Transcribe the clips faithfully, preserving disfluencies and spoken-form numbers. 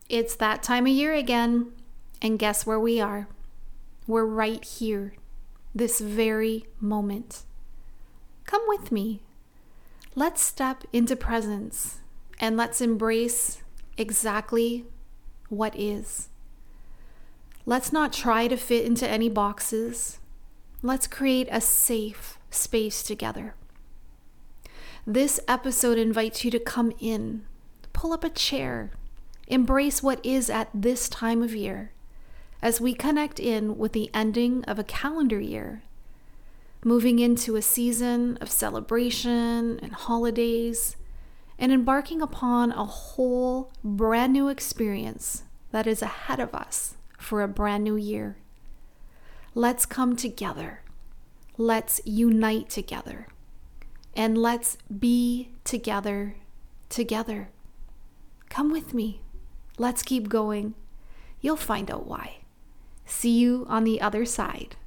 It's that time of year again, and guess where we are? We're right here, this very moment. Come with me. Let's step into presence and let's embrace exactly what is. Let's not try to fit into any boxes. Let's create a safe space together. This episode invites you to come in, pull up a chair, embrace what is at this time of year as we connect in with the ending of a calendar year, moving into a season of celebration and holidays, and embarking upon a whole brand new experience that is ahead of us for a brand new year. Let's come together. Let's unite together. And let's be together, together. Come with me. Let's keep going. You'll find out why. See you on the other side.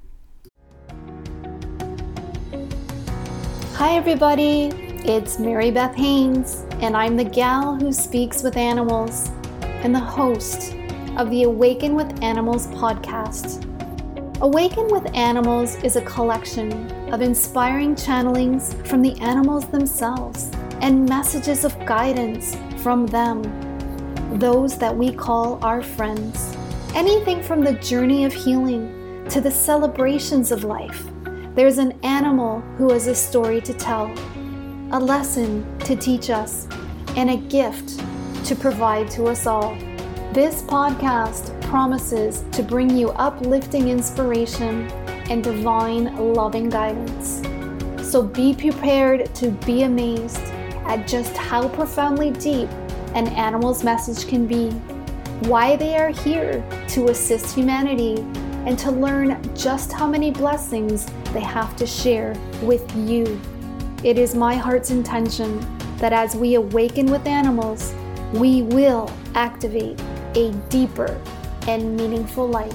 Hi everybody, it's Mary Beth Haynes, and I'm the gal who speaks with animals and the host of the Awaken with Animals podcast. Awaken with Animals is a collection of inspiring channelings from the animals themselves and messages of guidance from them, those that we call our friends. Anything from the journey of healing to the celebrations of life, there's an animal who has a story to tell, a lesson to teach us, and a gift to provide to us all. This podcast promises to bring you uplifting inspiration and divine loving guidance. So be prepared to be amazed at just how profoundly deep an animal's message can be, why they are here to assist humanity, and to learn just how many blessings they have to share with you. It is my heart's intention that as we awaken with animals, we will activate a deeper and meaningful life.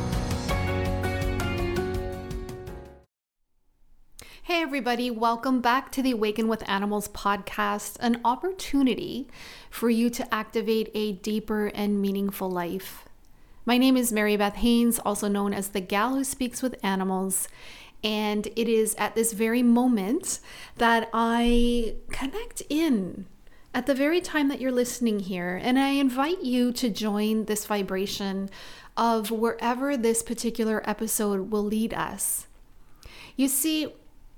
Hey everybody, welcome back to the Awaken with Animals podcast, an opportunity for you to activate a deeper and meaningful life. My name is Mary Beth Haynes, also known as the gal who speaks with animals, and it is at this very moment that I connect in at the very time that you're listening here, and I invite you to join this vibration of wherever this particular episode will lead us. You see,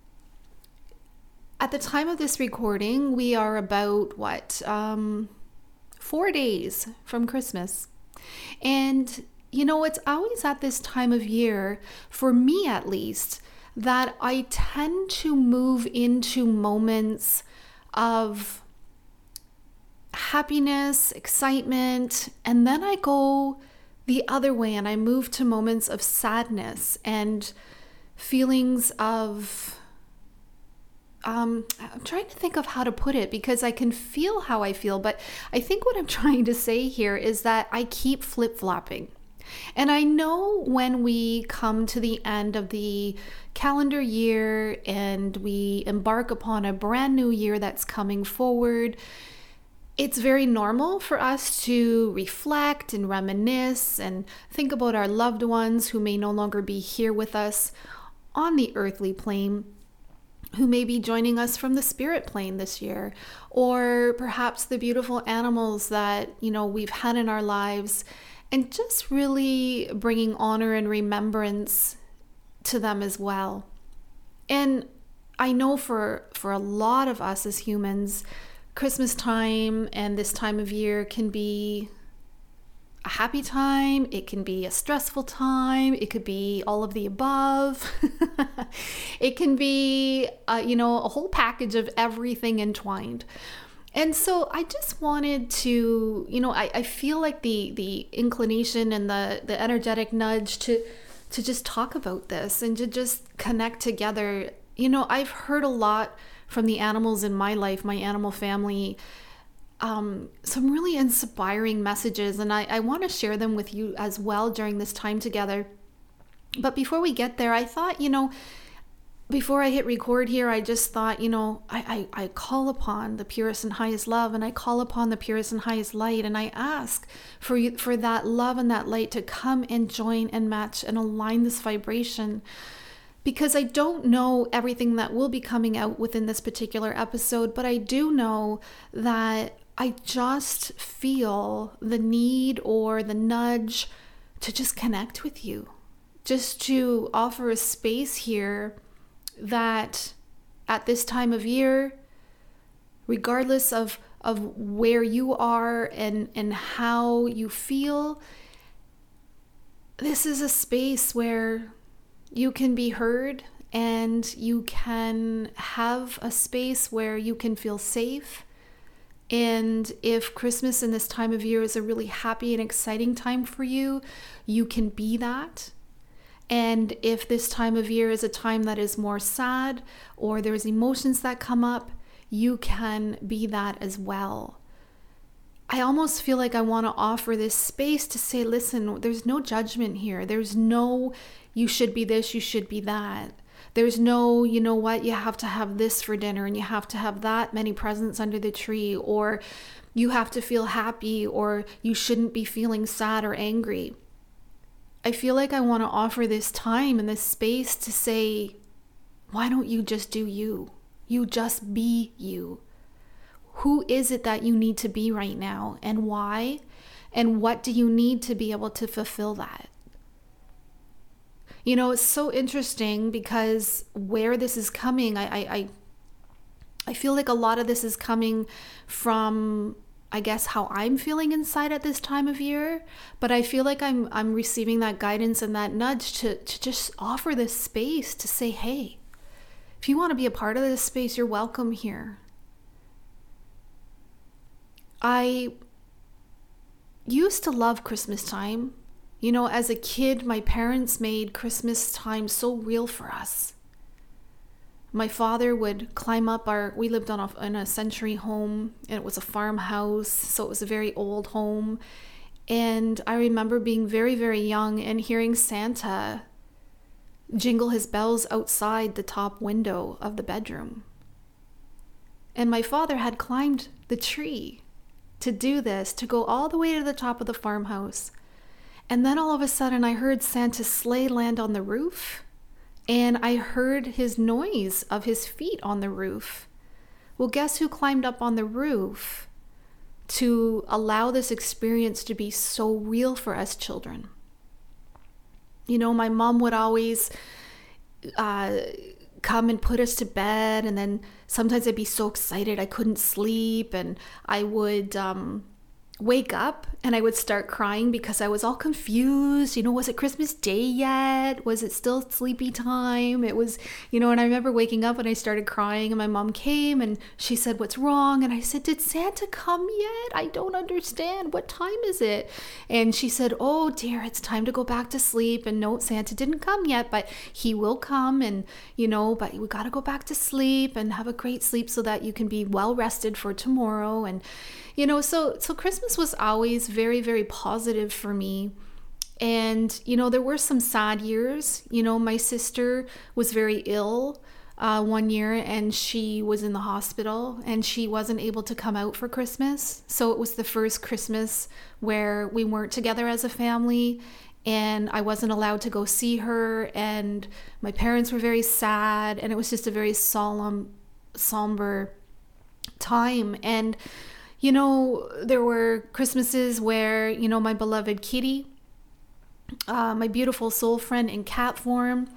at the time of this recording, we are about, what, um, four days from Christmas. And, you know, it's always at this time of year, for me at least, that I tend to move into moments of happiness, excitement, and then I go the other way and I move to moments of sadness and feelings of Um, I'm trying to think of how to put it because I can feel how I feel, but I think what I'm trying to say here is that I keep flip-flopping. And I know when we come to the end of the calendar year and we embark upon a brand new year that's coming forward, it's very normal for us to reflect and reminisce and think about our loved ones who may no longer be here with us on the earthly plane, who may be joining us from the spirit plane this year, or perhaps the beautiful animals that, you know, we've had in our lives, and just really bringing honor and remembrance to them as well. And I know for for a lot of us as humans, Christmas time and this time of year can be a happy time, it can be a stressful time, it could be all of the above. It can be, uh, you know, a whole package of everything entwined. And so I just wanted to, you know, I, I feel like the the inclination and the, the energetic nudge to to just talk about this and to just connect together. You know, I've heard a lot from the animals in my life, my animal family, Um, some really inspiring messages, and I, I want to share them with you as well during this time together. But before we get there, I thought, you know, before I hit record here, I just thought, you know, I, I, I call upon the purest and highest love, and I call upon the purest and highest light, and I ask for you, for that love and that light to come and join and match and align this vibration. Because I don't know everything that will be coming out within this particular episode, but I do know that I just feel the need or the nudge to just connect with you, just to offer a space here that at this time of year, regardless of, of where you are and, and how you feel, this is a space where you can be heard, and you can have a space where you can feel safe. And if Christmas and this time of year is a really happy and exciting time for you, you can be that. And if this time of year is a time that is more sad, or there's emotions that come up, you can be that as well. I almost feel like I want to offer this space to say, listen, there's no judgment here. There's no, you should be this, you should be that. There's no, you know what, you have to have this for dinner, and you have to have that many presents under the tree, or you have to feel happy, or you shouldn't be feeling sad or angry. I feel like I want to offer this time and this space to say, why don't you just do you? You just be you. Who is it that you need to be right now, and why? And what do you need to be able to fulfill that? You know, it's so interesting because where this is coming, I, I, I, I feel like a lot of this is coming from, I guess, how I'm feeling inside at this time of year. But I feel like I'm I'm receiving that guidance and that nudge to, to just offer this space to say, hey, if you want to be a part of this space, you're welcome here. I used to love Christmas time. You know, as a kid, my parents made Christmas time so real for us. My father would climb up our, we lived on a, in a century home, and it was a farmhouse, so it was a very old home. And I remember being very, very young and hearing Santa jingle his bells outside the top window of the bedroom. And my father had climbed the tree to do this, to go all the way to the top of the farmhouse. And then all of a sudden I heard Santa's sleigh land on the roof, and I heard his noise of his feet on the roof. Well, guess who climbed up on the roof to allow this experience to be so real for us children? You know, my mom would always uh, come and put us to bed, and then sometimes I'd be so excited I couldn't sleep, and I would um, wake up and I would start crying because I was all confused. You know, was it Christmas Day yet? Was it still sleepy time? It was, you know, and I remember waking up and I started crying, and my mom came and she said, what's wrong? And I said, did Santa come yet? I don't understand. What time is it? And she said, oh dear, it's time to go back to sleep. And no, Santa didn't come yet, but he will come. And, you know, but we got to go back to sleep and have a great sleep so that you can be well rested for tomorrow. And, you know, so, so Christmas was always very, very positive for me. And, you know, there were some sad years. You know, my sister was very ill uh, one year, and she was in the hospital, and she wasn't able to come out for Christmas. So it was the first Christmas where we weren't together as a family, and I wasn't allowed to go see her, and my parents were very sad, and it was just a very solemn, somber time. And you know, there were Christmases where, you know, my beloved Kitty, uh, my beautiful soul friend in cat form,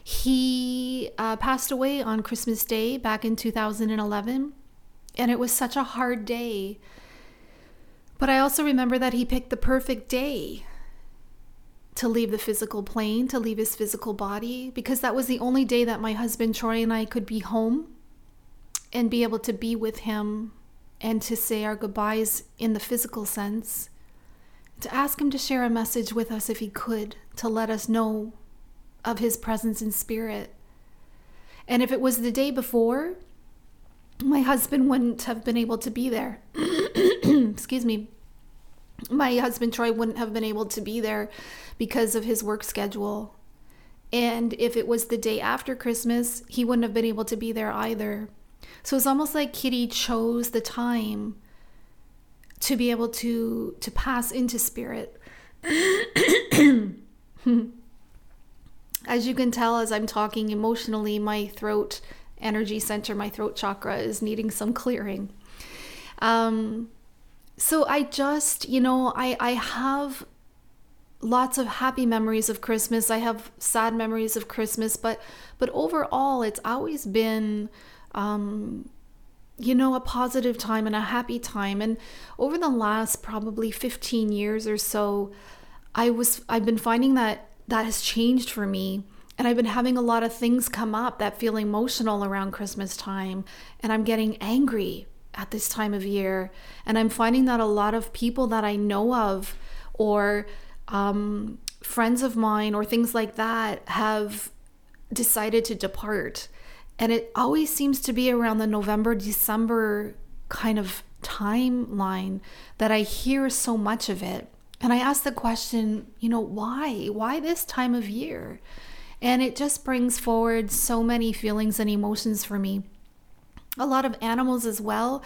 he uh, passed away on Christmas Day back in two thousand eleven. And it was such a hard day. But I also remember that he picked the perfect day to leave the physical plane, to leave his physical body, because that was the only day that my husband Troy and I could be home and be able to be with him, and to say our goodbyes in the physical sense, to ask him to share a message with us if he could, to let us know of his presence in spirit. And if it was the day before, my husband wouldn't have been able to be there. Excuse me. My husband Troy wouldn't have been able to be there because of his work schedule. And if it was the day after Christmas, he wouldn't have been able to be there either. So it's almost like Kitty chose the time to be able to, to pass into spirit. As you can tell, as I'm talking emotionally, my throat energy center, my throat chakra is needing some clearing. Um, so I just, you know, I, I have lots of happy memories of Christmas. I have sad memories of Christmas, but, but overall, it's always been, um, you know, a positive time and a happy time. And over the last probably fifteen years or so, I was, I've been finding that that has changed for me. And I've been having a lot of things come up that feel emotional around Christmas time. And I'm getting angry at this time of year. And I'm finding that a lot of people that I know of, or um, friends of mine, or things like that, have decided to depart. And it always seems to be around the November, December kind of timeline that I hear so much of it. And I ask the question, you know, why? Why this time of year? And it just brings forward so many feelings and emotions for me. A lot of animals as well.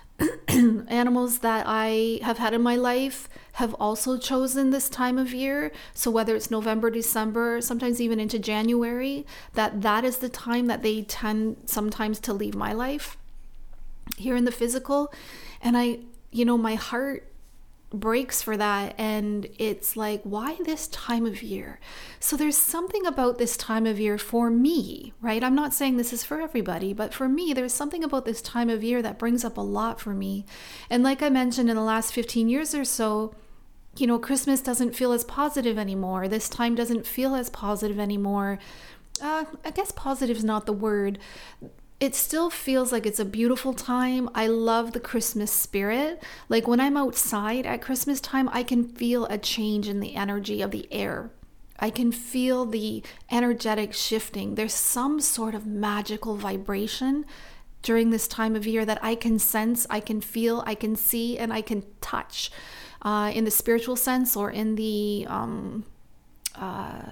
Animals that I have had in my life have also chosen this time of year. So whether it's November, December, sometimes even into January, that that is the time that they tend sometimes to leave my life here in the physical. And I, you know, my heart breaks for that. And it's like, why this time of year? So there's something about this time of year for me, right? I'm not saying this is for everybody, but for me, there's something about this time of year that brings up a lot for me. And like I mentioned, in the last fifteen years or so, you know, Christmas doesn't feel as positive anymore. This time doesn't feel as positive anymore. Uh, I guess positive is not the word. It still feels like it's a beautiful time. I love the Christmas spirit. Like when I'm outside at Christmas time, I can feel a change in the energy of the air. I can feel the energetic shifting. There's some sort of magical vibration during this time of year that I can sense, I can feel, I can see, and I can touch uh, in the spiritual sense, or in the... Um, uh,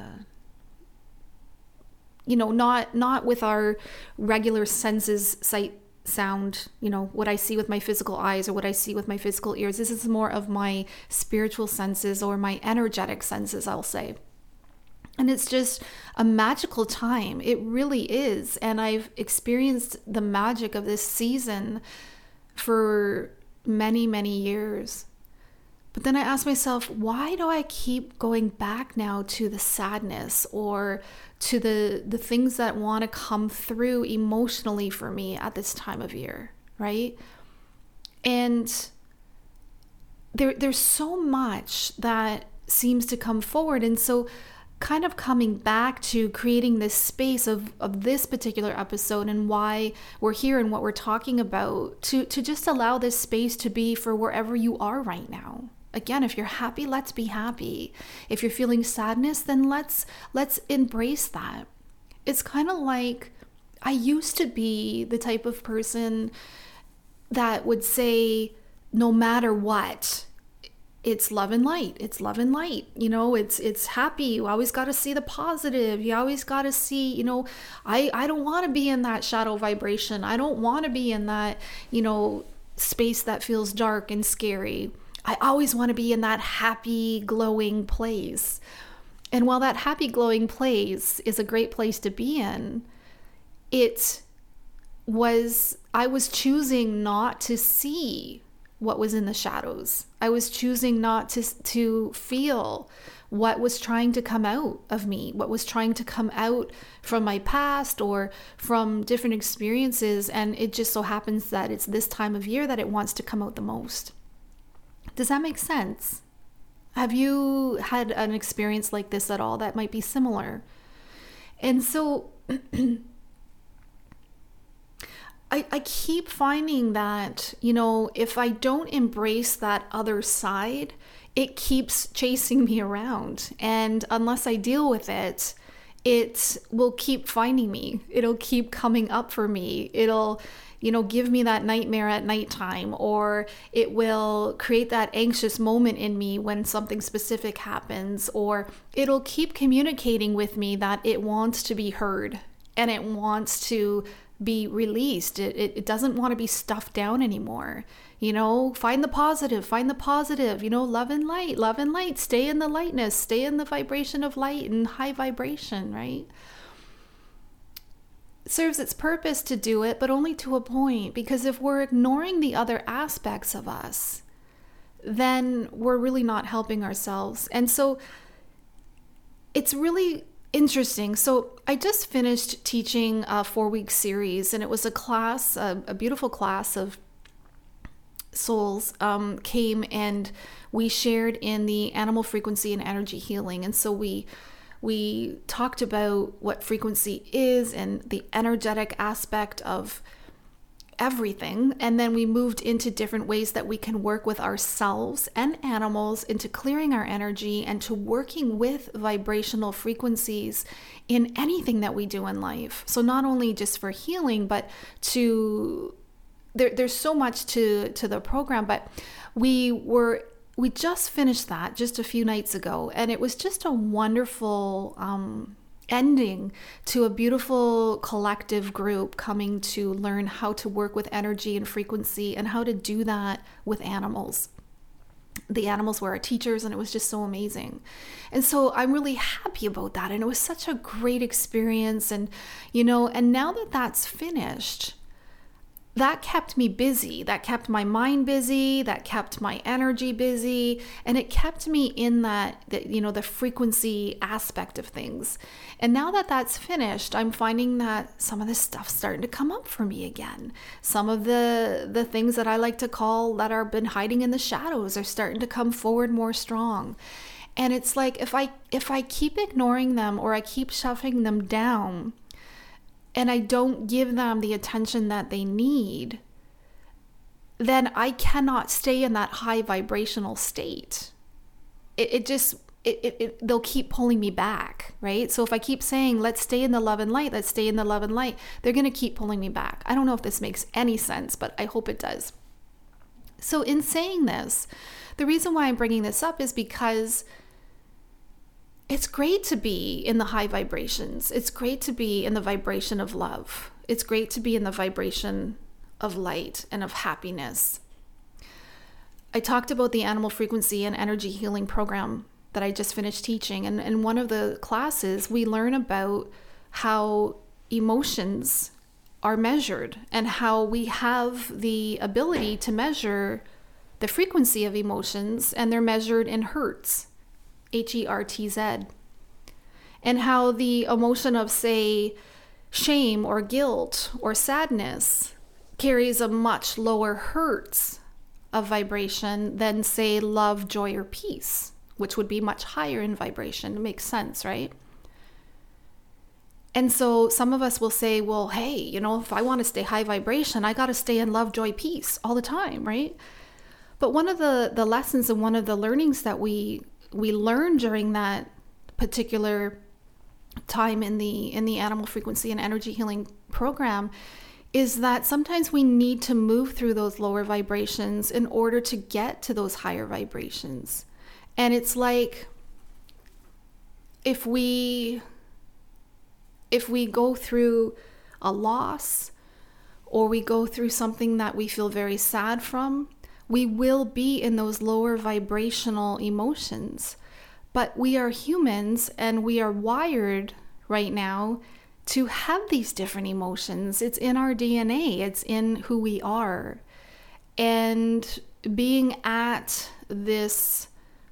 you know, not not with our regular senses, sight, sound, you know, what I see with my physical eyes or what I see with my physical ears. This is more of my spiritual senses, or my energetic senses, I'll say. And it's just a magical time. It really is. And I've experienced the magic of this season for many, many years. But then I ask myself, why do I keep going back now to the sadness, or to the the things that want to come through emotionally for me at this time of year, right? And there there's so much that seems to come forward. And so kind of coming back to creating this space of, of this particular episode, and why we're here and what we're talking about, to, to just allow this space to be for wherever you are right now. Again, if you're happy, let's be happy. If you're feeling sadness, then let's let's embrace that. It's kind of like, I used to be the type of person that would say, no matter what, it's love and light. It's love and light. You know, it's it's happy. You always got to see the positive. You always got to see, you know, I, I don't want to be in that shadow vibration. I don't want to be in that, you know, space that feels dark and scary. I always want to be in that happy, glowing place. And while that happy, glowing place is a great place to be in, it was, I was choosing not to see what was in the shadows. I was choosing not to, to feel what was trying to come out of me, what was trying to come out from my past or from different experiences. And it just so happens that it's this time of year that it wants to come out the most. Does that make sense? Have you had an experience like this at all that might be similar? And so I, I keep finding that, you know, if I don't embrace that other side, it keeps chasing me around. And unless I deal with it, it will keep finding me. It'll keep coming up for me. It'll, you know, give me that nightmare at nighttime, or it will create that anxious moment in me when something specific happens, or it'll keep communicating with me that it wants to be heard and it wants to be released. It, it, it doesn't want to be stuffed down anymore. You know, find the positive, find the positive, you know, love and light, love and light, stay in the lightness, stay in the vibration of light and high vibration, right? It serves its purpose to do it, but only to a point, because if we're ignoring the other aspects of us, then we're really not helping ourselves. And so it's really interesting. So I just finished teaching a four-week series, and it was a class, a, a beautiful class of souls um, came, and we shared in the animal frequency and energy healing. And so we we talked about what frequency is and the energetic aspect of everything. And then we moved into different ways that we can work with ourselves and animals into clearing our energy and to working with vibrational frequencies in anything that we do in life. So not only just for healing, but to there, there's so much to to the program. But we were we just finished that just a few nights ago, and it was just a wonderful um ending to a beautiful collective group coming to learn how to work with energy and frequency and how to do that with animals. The animals were our teachers, and it was just so amazing. And so I'm really happy about that. And it was such a great experience. And, you know, and now that that's finished, that kept me busy. That kept my mind busy. That kept my energy busy. And it kept me in that, that, you know, the frequency aspect of things. And now that that's finished, I'm finding that some of this stuff's starting to come up for me again. Some of the, the things that I like to call that are been hiding in the shadows are starting to come forward more strong. And it's like, if I, if I keep ignoring them or I keep shoving them down, and I don't give them the attention that they need, then I cannot stay in that high vibrational state. It, it just, it, it, it, they'll keep pulling me back, right? So if I keep saying, let's stay in the love and light, let's stay in the love and light, they're going to keep pulling me back. I don't know if this makes any sense, but I hope it does. So in saying this, the reason why I'm bringing this up is because it's great to be in the high vibrations. It's great to be in the vibration of love. It's great to be in the vibration of light and of happiness. I talked about the animal frequency and energy healing program that I just finished teaching. And in one of the classes, we learn about how emotions are measured and how we have the ability to measure the frequency of emotions, and they're measured in hertz. H E R T Z, and how the emotion of, say, shame or guilt or sadness carries a much lower hertz of vibration than, say, love, joy, or peace, which would be much higher in vibration. It makes sense, right? And so some of us will say, well, hey, you know, if I want to stay high vibration, I got to stay in love, joy, peace all the time, right? But one of the, the lessons and one of the learnings that we we learned during that particular time in the in the animal frequency and energy healing program is that sometimes we need to move through those lower vibrations in order to get to those higher vibrations. And it's like if we if we go through a loss, or we go through something that we feel very sad from, we will be in those lower vibrational emotions. But we are humans, and we are wired right now to have these different emotions. It's in our D N A. It's in who we are. And being at this,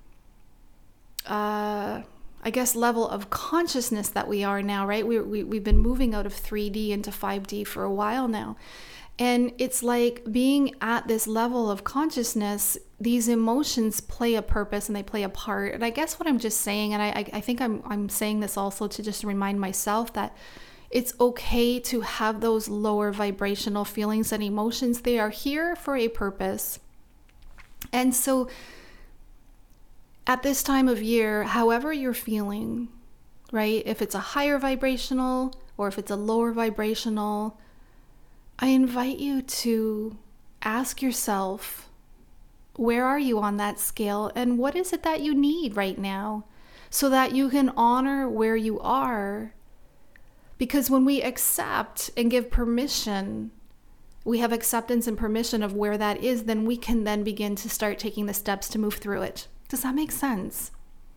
uh, I guess, level of consciousness that we are now, right? We, we, we've been moving out of three D into five D for a while now. And it's like being at this level of consciousness, these emotions play a purpose and they play a part. And I guess what I'm just saying, and I, I think I'm, I'm saying this also to just remind myself that it's okay to have those lower vibrational feelings and emotions. They are here for a purpose. And so at this time of year, however you're feeling, right? If it's a higher vibrational or if it's a lower vibrational, I invite you to ask yourself, where are you on that scale, and what is it that you need right now so that you can honor where you are? Because when we accept and give permission, we have acceptance and permission of where that is, then we can then begin to start taking the steps to move through it. Does that make sense?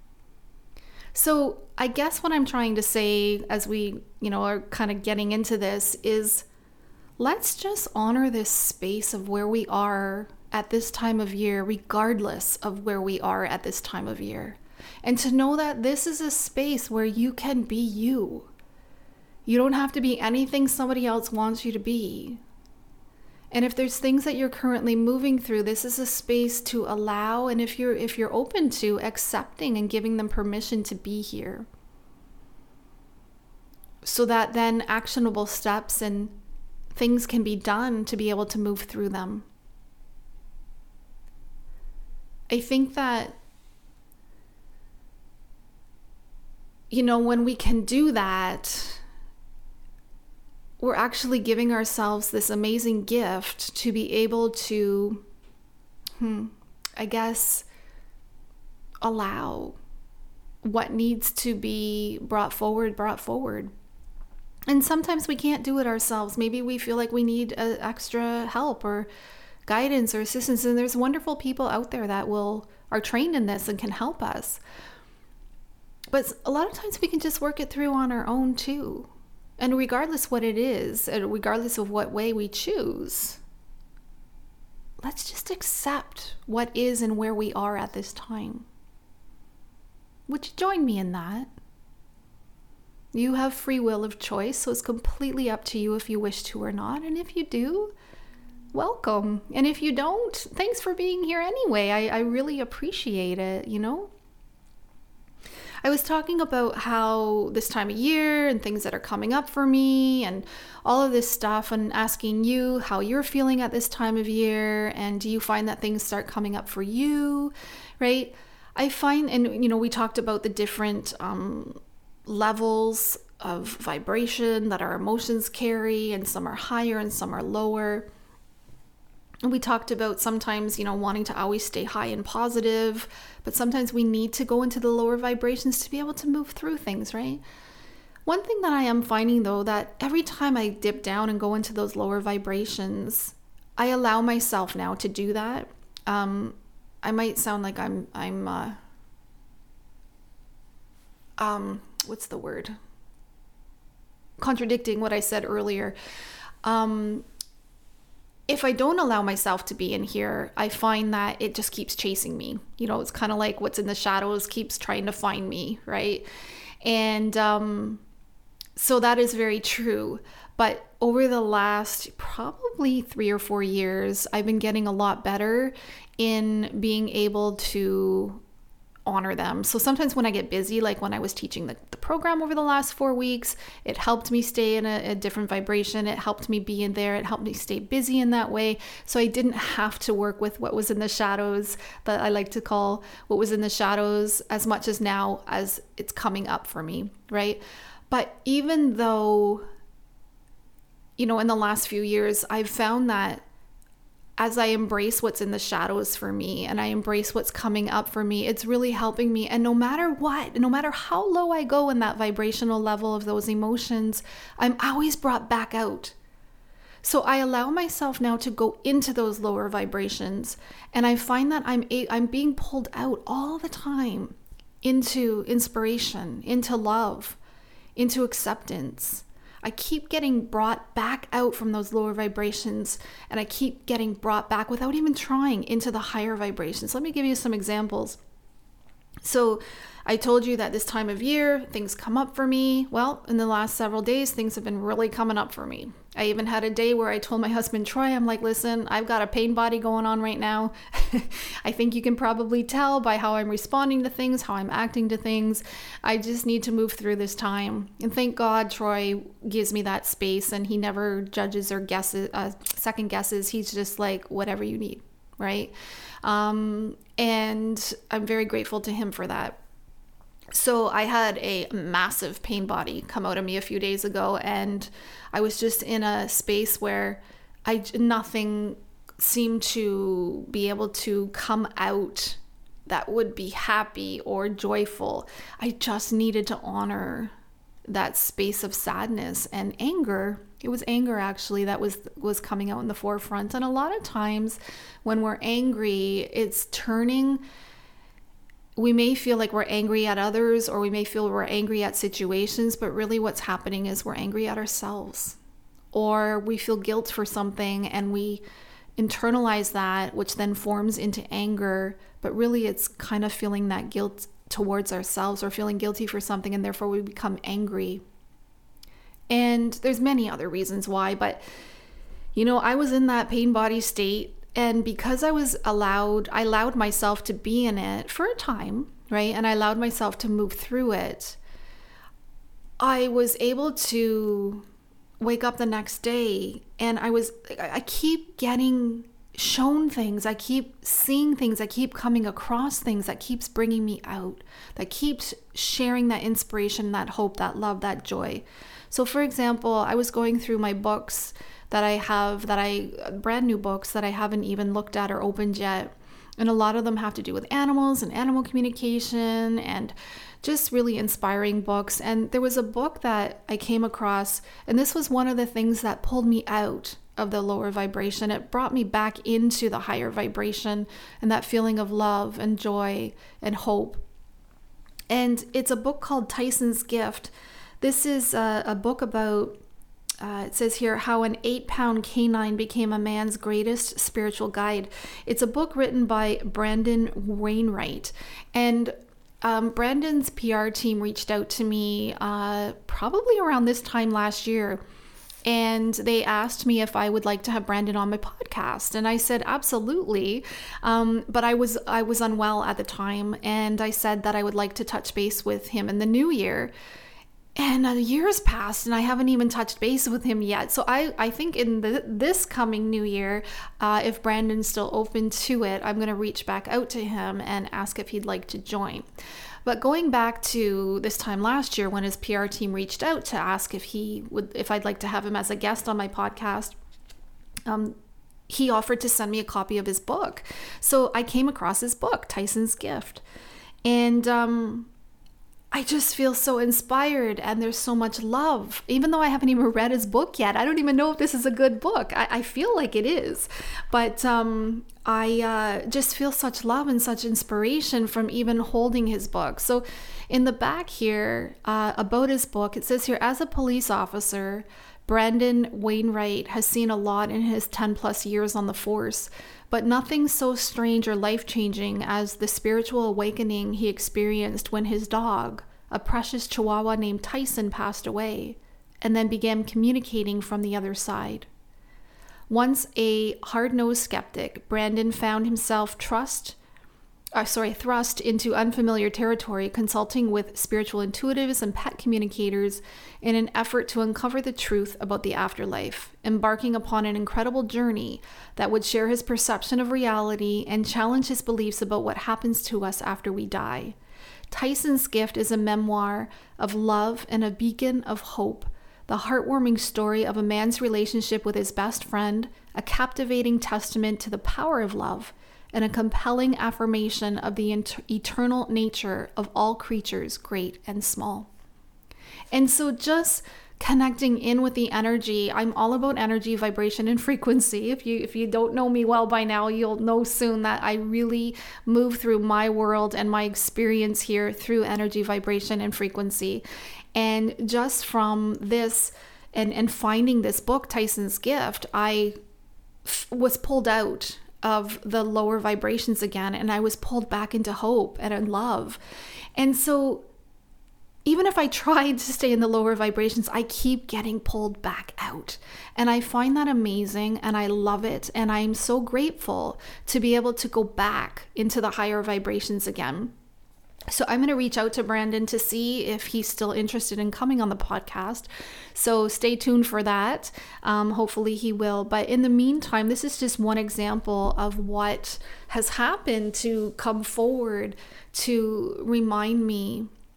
So I guess what I'm trying to say as we, you know, are kind of getting into this is, let's just honor this space of where we are at this time of year, regardless of where we are at this time of year. And to know that this is a space where you can be you. You don't have to be anything somebody else wants you to be. And if there's things that you're currently moving through, this is a space to allow, and if you're if you're open to accepting and giving them permission to be here. So that then actionable steps and things can be done to be able to move through them. I think that, you know, when we can do that, we're actually giving ourselves this amazing gift to be able to, hmm, I guess, allow what needs to be brought forward, brought forward. And sometimes we can't do it ourselves. Maybe we feel like we need uh, extra help or guidance or assistance. And there's wonderful people out there that will are trained in this and can help us. But a lot of times we can just work it through on our own too. And regardless what it is, and regardless of what way we choose, let's just accept what is and where we are at this time. Would you join me in that? You have free will of choice, so it's completely up to you if you wish to or not. And if you do, welcome. And if you don't, thanks for being here anyway. I, I really appreciate it, you know? I was talking about how this time of year and things that are coming up for me and all of this stuff, and asking you how you're feeling at this time of year, and do you find that things start coming up for you, right? I find, and you know, we talked about the different um, levels of vibration that our emotions carry, and some are higher and some are lower. And we talked about sometimes, you know, wanting to always stay high and positive, but sometimes we need to go into the lower vibrations to be able to move through things, right? One thing that I am finding though, that every time I dip down and go into those lower vibrations, I allow myself now to do that. Um, I might sound like I'm, I'm, uh, um, what's the word? Contradicting what I said earlier. Um, If I don't allow myself to be in here, I find that it just keeps chasing me. You know, it's kind of like what's in the shadows keeps trying to find me, right? And um, so that is very true. But over the last probably three or four years, I've been getting a lot better in being able to honor them. So sometimes when I get busy, like when I was teaching the, the program over the last four weeks, it helped me stay in a, a different vibration. It helped me be in there. It helped me stay busy in that way. So I didn't have to work with what was in the shadows, that I like to call what was in the shadows, as much as now as it's coming up for me, right? But even though, you know, in the last few years, I've found that as I embrace what's in the shadows for me and I embrace what's coming up for me, it's really helping me. And no matter what, no matter how low I go in that vibrational level of those emotions, I'm always brought back out. So I allow myself now to go into those lower vibrations, and I find that I'm a, I'm being pulled out all the time into inspiration, into love, into acceptance. I keep getting brought back out from those lower vibrations, and I keep getting brought back without even trying into the higher vibrations. Let me give you some examples. So I told you that this time of year, things come up for me. Well, in the last several days, things have been really coming up for me. I even had a day where I told my husband, Troy, I'm like, listen, I've got a pain body going on right now. I think you can probably tell by how I'm responding to things, how I'm acting to things. I just need to move through this time. And thank God Troy gives me that space, and he never judges or guesses, uh, second guesses. He's just like, whatever you need, right? Um, and I'm very grateful to him for that. So I had a massive pain body come out of me a few days ago, and I was just in a space where I nothing seemed to be able to come out that would be happy or joyful. I just needed to honor that space of sadness and anger. It was anger actually that was was coming out in the forefront. And a lot of times when we're angry, it's turning we may feel like we're angry at others, or we may feel we're angry at situations, but really what's happening is we're angry at ourselves, or we feel guilt for something and we internalize that, which then forms into anger, but really it's kind of feeling that guilt towards ourselves, or feeling guilty for something, and therefore we become angry. And there's many other reasons why, but you know, I was in that pain body state. And because I was allowed, I allowed myself to be in it for a time, right? And I allowed myself to move through it. I was able to wake up the next day, and I was, I keep getting shown things. I keep seeing things. I keep coming across things that keeps bringing me out, that keeps sharing that inspiration, that hope, that love, that joy. So for example, I was going through my books that I have, that I, brand new books that I haven't even looked at or opened yet. And a lot of them have to do with animals and animal communication and just really inspiring books. And there was a book that I came across, and this was one of the things that pulled me out of the lower vibration. It brought me back into the higher vibration and that feeling of love and joy and hope. And it's a book called Tyson's Gift. This is a, a book about Uh, it says here, how an eight-pound canine became a man's greatest spiritual guide. It's a book written by Brandon Wainwright. And um, Brandon's P R team reached out to me uh, probably around this time last year. And they asked me if I would like to have Brandon on my podcast. And I said, absolutely. Um, but I was I was unwell at the time. And I said that I would like to touch base with him in the new year. And a year's passed and I haven't even touched base with him yet. So I, I think in the, this coming new year, uh, if Brandon's still open to it, I'm going to reach back out to him and ask if he'd like to join. But going back to this time last year when his P R team reached out to ask if he would, if I'd like to have him as a guest on my podcast, um, he offered to send me a copy of his book. So I came across his book, Tyson's Gift. And, um, I just feel so inspired, and there's so much love. Even though I haven't even read his book yet, I don't even know if this is a good book. I, I feel like it is, but um, I uh, just feel such love and such inspiration from even holding his book. So in the back here, uh, about his book, it says here, as a police officer, Brandon Wainwright has seen a lot in his ten plus years on the force, but nothing so strange or life-changing as the spiritual awakening he experienced when his dog, a precious Chihuahua named Tyson, passed away and then began communicating from the other side. Once a hard-nosed skeptic, Brandon found himself trust Uh, sorry, thrust into unfamiliar territory, consulting with spiritual intuitives and pet communicators in an effort to uncover the truth about the afterlife, embarking upon an incredible journey that would share his perception of reality and challenge his beliefs about what happens to us after we die. Tyson's Gift is a memoir of love and a beacon of hope, the heartwarming story of a man's relationship with his best friend, a captivating testament to the power of love, and a compelling affirmation of the inter- eternal nature of all creatures, great and small. And so just connecting in with the energy, I'm all about energy, vibration, and frequency. If you if you don't know me well by now, you'll know soon that I really move through my world and my experience here through energy, vibration, and frequency. And just from this and, and finding this book, Tyson's Gift, I f- was pulled out of the lower vibrations again, and I was pulled back into hope and in love. And so even if I tried to stay in the lower vibrations, I keep getting pulled back out. And I find that amazing, and I love it. And I'm so grateful to be able to go back into the higher vibrations again. So I'm going to reach out to Brandon to see if he's still interested in coming on the podcast. So stay tuned for that. Um, hopefully he will. But in the meantime, this is just one example of what has happened to come forward to remind me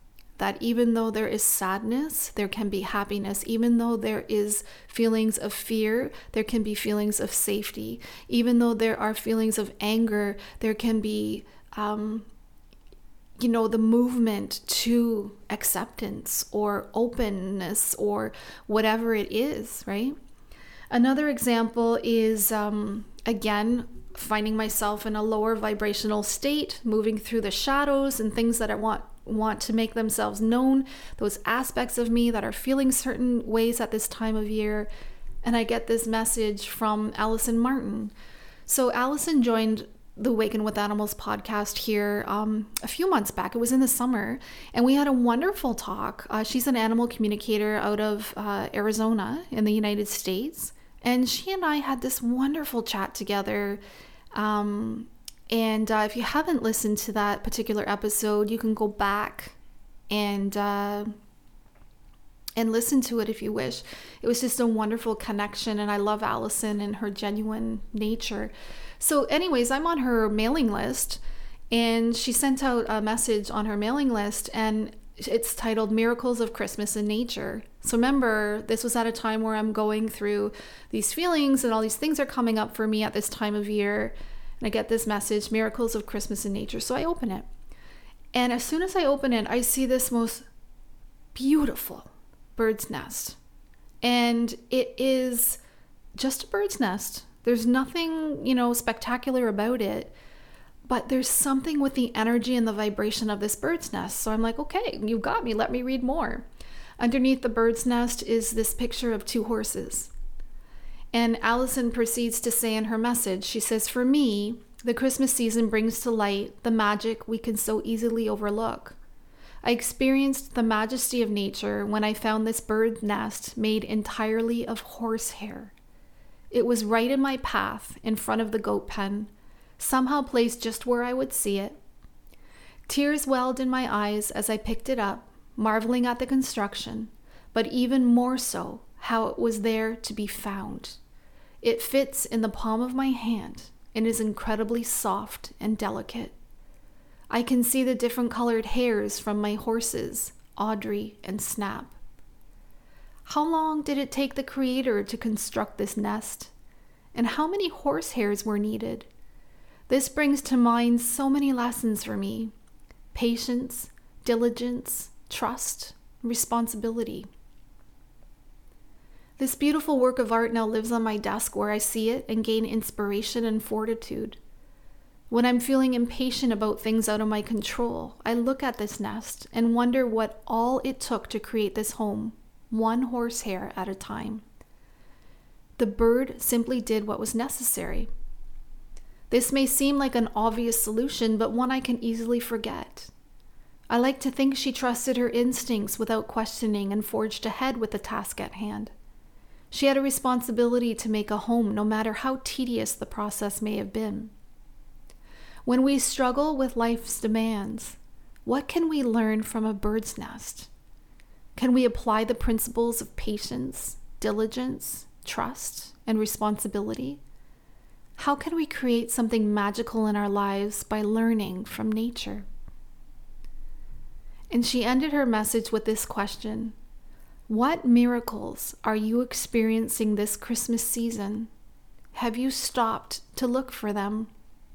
that even though there is sadness, there can be happiness. Even though there is feelings of fear, there can be feelings of safety. Even though there are feelings of anger, there can be, um, you know, the movement to acceptance or openness or whatever it is, right? Another example is, um, again, finding myself in a lower vibrational state, moving through the shadows and things that I want want to make themselves known, those aspects of me that are feeling certain ways at this time of year. And I get this message from Allison Martin. So Allison joined the Awaken with Animals podcast here um, a few months back. It was in the summer, and we had a wonderful talk. Uh, she's an animal communicator out of uh, Arizona in the United States. And she and I had this wonderful chat together. Um, and uh, if you haven't listened to that particular episode, you can go back and uh, and listen to it if you wish. It was just a wonderful connection, and I love Allison and her genuine nature. So anyways, I'm on her mailing list, and she sent out a message on her mailing list, and it's titled Miracles of Christmas in Nature. So remember, this was at a time where I'm going through these feelings and all these things are coming up for me at this time of year. And I get this message, Miracles of Christmas in Nature. So I open it. And as soon as I open it, I see this most beautiful bird's nest. And it is just a bird's nest. There's nothing, you know, spectacular about it. But there's something with the energy and the vibration of this bird's nest. So I'm like, okay, you got me. Let me read more. Underneath the bird's nest is this picture of two horses. And Allison proceeds to say in her message, she says, for me, the Christmas season brings to light the magic we can so easily overlook. I experienced the majesty of nature when I found this bird nest made entirely of horsehair. It was right in my path in front of the goat pen, somehow placed just where I would see it. Tears welled in my eyes as I picked it up, marveling at the construction, but even more so how it was there to be found. It fits in the palm of my hand and is incredibly soft and delicate. I can see the different colored hairs from my horses, Audrey and Snap. How long did it take the creator to construct this nest? And how many horse hairs were needed? This brings to mind so many lessons for me: patience, diligence, trust, responsibility. This beautiful work of art now lives on my desk where I see it and gain inspiration and fortitude. When I'm feeling impatient about things out of my control, I look at this nest and wonder what all it took to create this home, one horsehair at a time. The bird simply did what was necessary. This may seem like an obvious solution, but one I can easily forget. I like to think she trusted her instincts without questioning and forged ahead with the task at hand. She had a responsibility to make a home, no matter how tedious the process may have been. When we struggle with life's demands, what can we learn from a bird's nest? Can we apply the principles of patience, diligence, trust, and responsibility? How can we create something magical in our lives by learning from nature? And she ended her message with this question: what miracles are you experiencing this Christmas season? Have you stopped to look for them?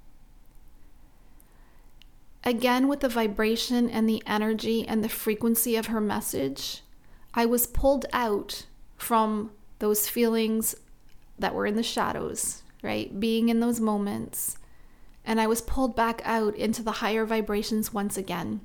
Again, with the vibration and the energy and the frequency of her message, I was pulled out from those feelings that were in the shadows, right? Being in those moments. And I was pulled back out into the higher vibrations once again.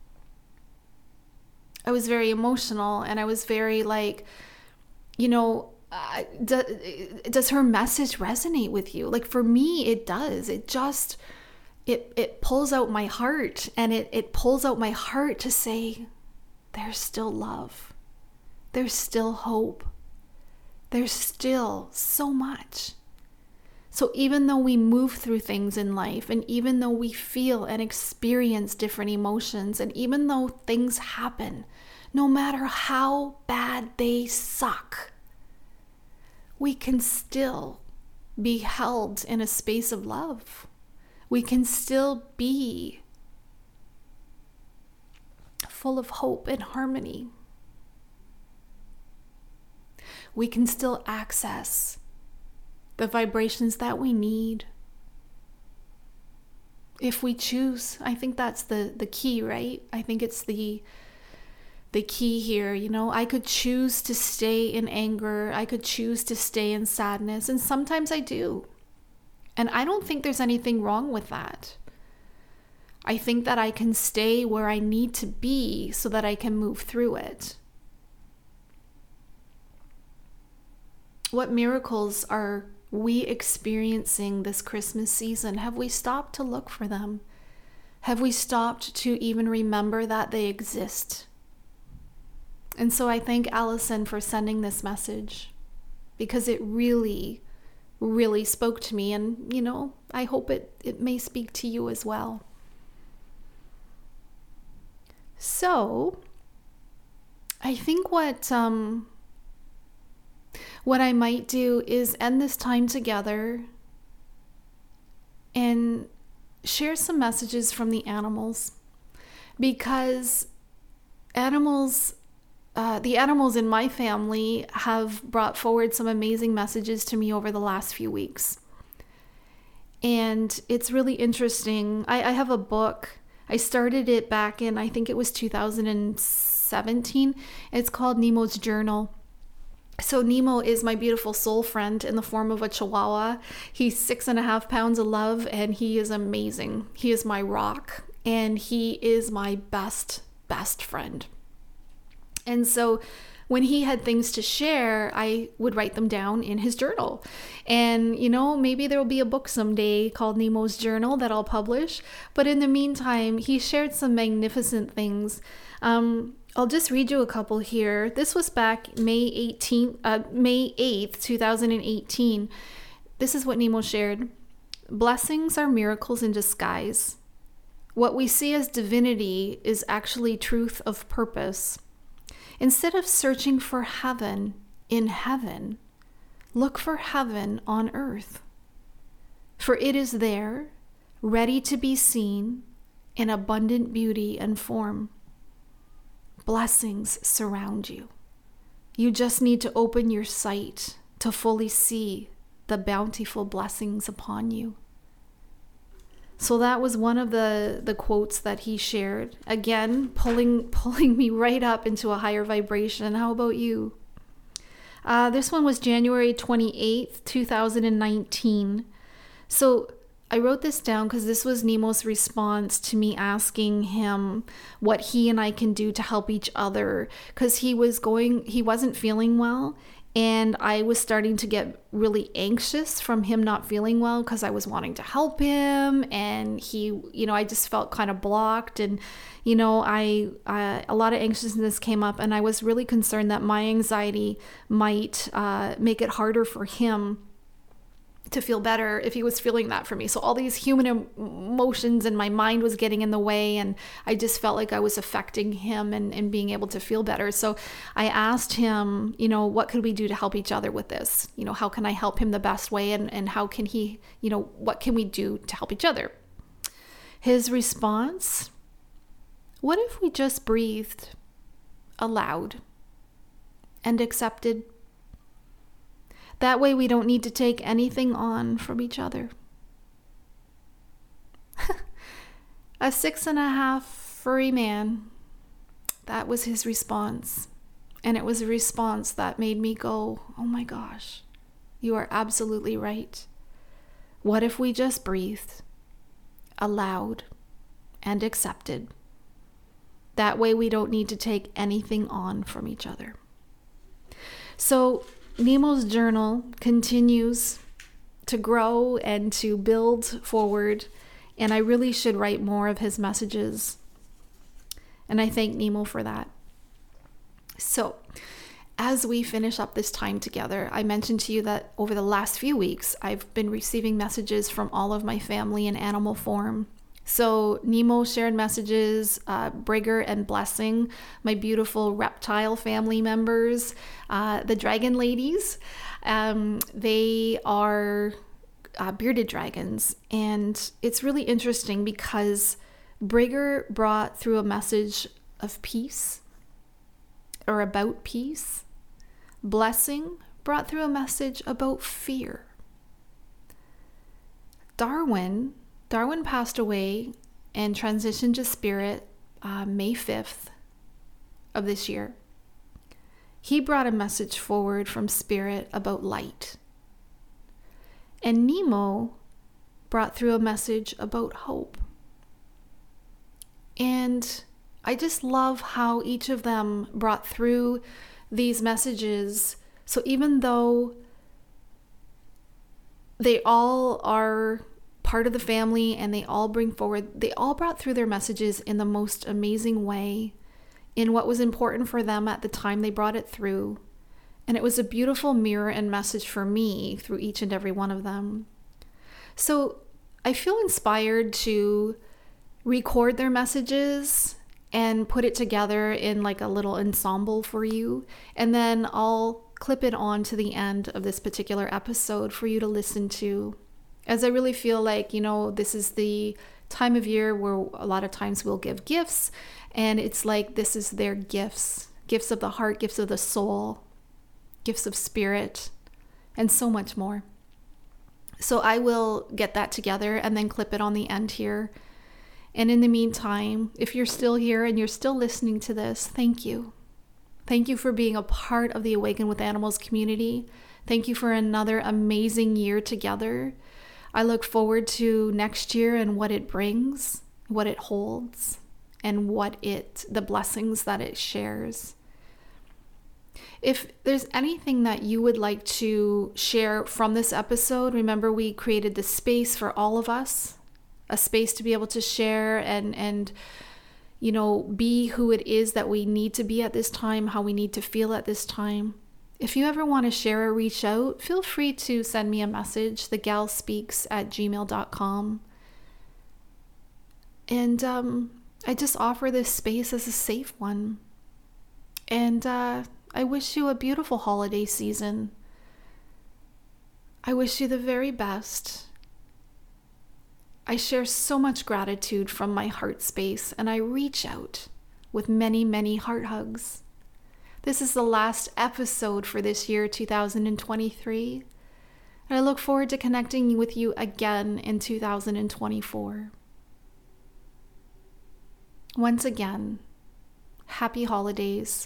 I was very emotional, and I was very like, you know, uh, do, does her message resonate with you? Like, for me, it does. It just, it it pulls out my heart, and it, it pulls out my heart to say, there's still love. There's still hope. There's still so much. So even though we move through things in life, and even though we feel and experience different emotions, and even though things happen, no matter how bad they suck, we can still be held in a space of love. We can still be full of hope and harmony. We can still access the vibrations that we need if we choose. I think that's the, the key, right? I think it's the the key here. You know, I could choose to stay in anger. I could choose to stay in sadness. And sometimes I do. And I don't think there's anything wrong with that. I think that I can stay where I need to be so that I can move through it. What miracles are we experiencing this Christmas season? Have we stopped to look for them? Have we stopped to even remember that they exist? And so I thank Allison for sending this message, because it really, really spoke to me. And, you know, I hope it, it may speak to you as well. So I think what um, what I might do is end this time together and share some messages from the animals, because animals, uh, the animals in my family have brought forward some amazing messages to me over the last few weeks. And it's really interesting. I, I have a book. I started it back in, I think it was two thousand seventeen. It's called Nemo's Journal. So Nemo is my beautiful soul friend in the form of a Chihuahua. He's six and a half pounds of love, and he is amazing. He is my rock, and he is my best, best friend. And so when he had things to share, I would write them down in his journal. And, you know, maybe there will be a book someday called Nemo's Journal that I'll publish. But in the meantime, he shared some magnificent things. Um, I'll just read you a couple here. This was back May eighteenth, uh, May eighth, two thousand eighteen. This is what Nemo shared. Blessings are miracles in disguise. What we see as divinity is actually truth of purpose. Instead of searching for heaven in heaven, look for heaven on earth. For it is there, ready to be seen in abundant beauty and form. Blessings surround you. You just need to open your sight to fully see the bountiful blessings upon you. So that was one of the, the quotes that he shared. Again, pulling pulling me right up into a higher vibration. How about you? Uh, this one was January twenty-eighth, two thousand nineteen. So I wrote this down because this was Nemo's response to me asking him what he and I can do to help each other, because he was going, he wasn't feeling well. And I was starting to get really anxious from him not feeling well, because I was wanting to help him, and he, you know, I just felt kind of blocked, and, you know, I, I a lot of anxiousness came up, and I was really concerned that my anxiety might uh, make it harder for him to feel better if he was feeling that for me. So all these human emotions and my mind was getting in the way, and I just felt like I was affecting him and, and being able to feel better. So I asked him, you know, what could we do to help each other with this? You know, how can I help him the best way? And, and how can he, you know, what can we do to help each other? His response, what if we just breathed aloud and accepted? That way we don't need to take anything on from each other. A six and a half furry man. That was his response. And it was a response that made me go, oh my gosh, you are absolutely right. What if we just breathed, allowed, and accepted? That way we don't need to take anything on from each other. So Nemo's journal continues to grow and to build forward, and I really should write more of his messages. And I thank Nemo for that. So, as we finish up this time together, I mentioned to you that over the last few weeks, I've been receiving messages from all of my family in animal form. So Nemo shared messages, uh, Brigger and Blessing, my beautiful reptile family members, uh, the dragon ladies. Um, they are uh, bearded dragons. And it's really interesting because Brigger brought through a message of peace or about peace. Blessing brought through a message about fear. Darwin, Darwin passed away and transitioned to spirit uh, May fifth of this year. He brought a message forward from spirit about light. And Nemo brought through a message about hope. And I just love how each of them brought through these messages. So even though they all are part of the family and they all bring forward, they all brought through their messages in the most amazing way, in what was important for them at the time they brought it through. And it was a beautiful mirror and message for me through each and every one of them. So I feel inspired to record their messages and put it together in like a little ensemble for you. And then I'll clip it on to the end of this particular episode for you to listen to. As I really feel like, you know, this is the time of year where a lot of times we'll give gifts. And it's like this is their gifts. Gifts of the heart, gifts of the soul, gifts of spirit, and so much more. So I will get that together and then clip it on the end here. And in the meantime, if you're still here and you're still listening to this, thank you. Thank you for being a part of the Awaken with Animals community. Thank you for another amazing year together. I look forward to next year and what it brings, what it holds, and what it, the blessings that it shares. If there's anything that you would like to share from this episode, remember we created this space for all of us, a space to be able to share and, and, you know, be who it is that we need to be at this time, how we need to feel at this time. If you ever want to share or reach out, feel free to send me a message, the gal speaks at gmail dot com. And um, I just offer this space as a safe one. And uh, I wish you a beautiful holiday season. I wish you the very best. I share so much gratitude from my heart space, and I reach out with many, many heart hugs. This is the last episode for this year, two thousand twenty-three, and I look forward to connecting with you again in two thousand twenty-four. Once again, happy holidays,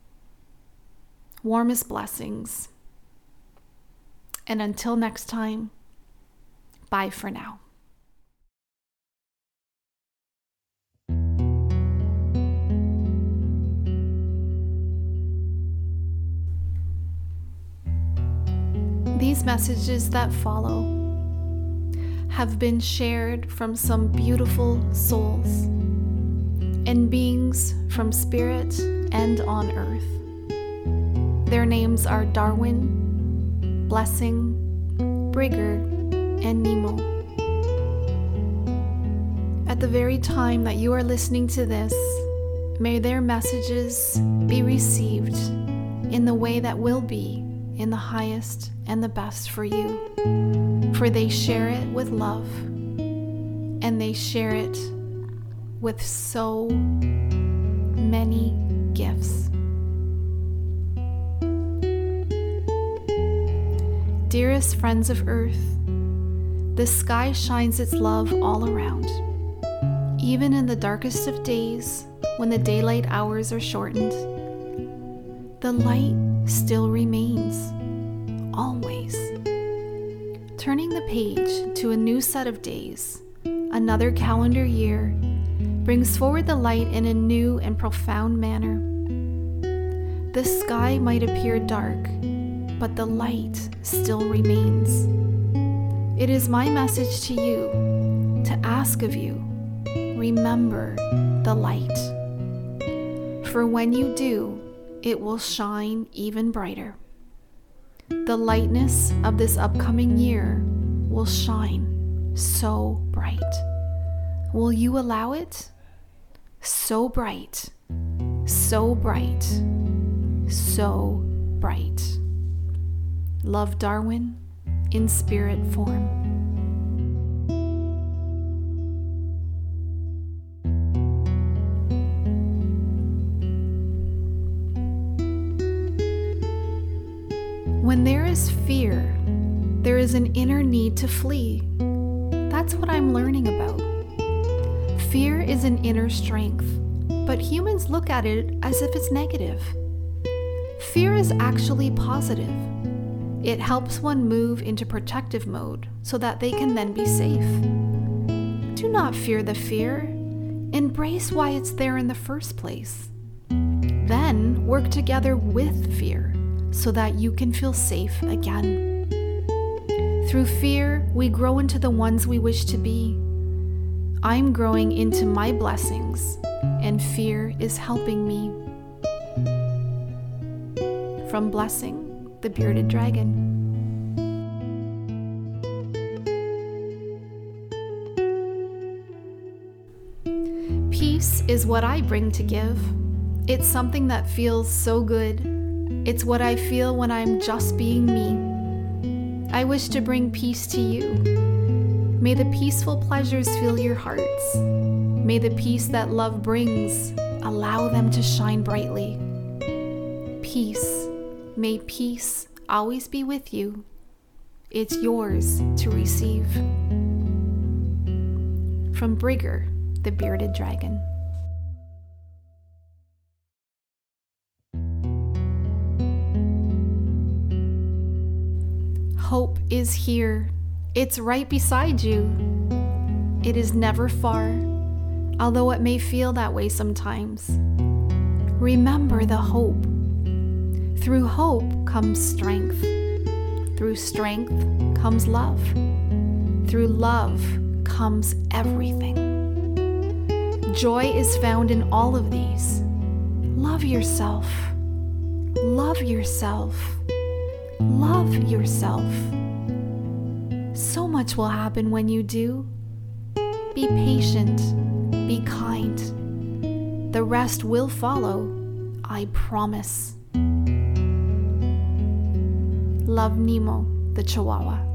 warmest blessings, and until next time, bye for now. These messages that follow have been shared from some beautiful souls and beings from spirit and on earth. Their names are Darwin, Blessing, Brigger, and Nemo. At the very time that you are listening to this, may their messages be received in the way that will be in the highest and the best for you. For they share it with love, and they share it with so many gifts. Dearest friends of Earth, the sky shines its love all around. Even in the darkest of days, when the daylight hours are shortened, the light still remains, always. Turning the page to a new set of days, another calendar year, brings forward the light in a new and profound manner. The sky might appear dark, but the light still remains. It is my message to you to ask of you, remember the light. For when you do, it will shine even brighter. The lightness of this upcoming year will shine so bright. Will you allow it? So bright, so bright, so bright. Love, Darwin, in spirit form. When there is fear, there is an inner need to flee. That's what I'm learning about. Fear is an inner strength, but humans look at it as if it's negative. Fear is actually positive. It helps one move into protective mode so that they can then be safe. Do not fear the fear. Embrace why it's there in the first place. Then work together with fear so that you can feel safe again. Through fear, we grow into the ones we wish to be. I'm growing into my blessings, and fear is helping me. From Blessing, the Bearded Dragon. Peace is what I bring to give. It's something that feels so good. It's what I feel when I'm just being me. I wish to bring peace to you. May the peaceful pleasures fill your hearts. May the peace that love brings allow them to shine brightly. Peace. May peace always be with you. It's yours to receive. From Brigger, the Bearded Dragon. Hope is here. It's right beside you. It is never far, although it may feel that way sometimes. Remember the hope. Through hope comes strength. Through strength comes love. Through love comes everything. Joy is found in all of these. Love yourself. Love yourself. Love yourself. So much will happen when you do. Be patient. Be kind. The rest will follow, I promise. Love, Nemo, the Chihuahua.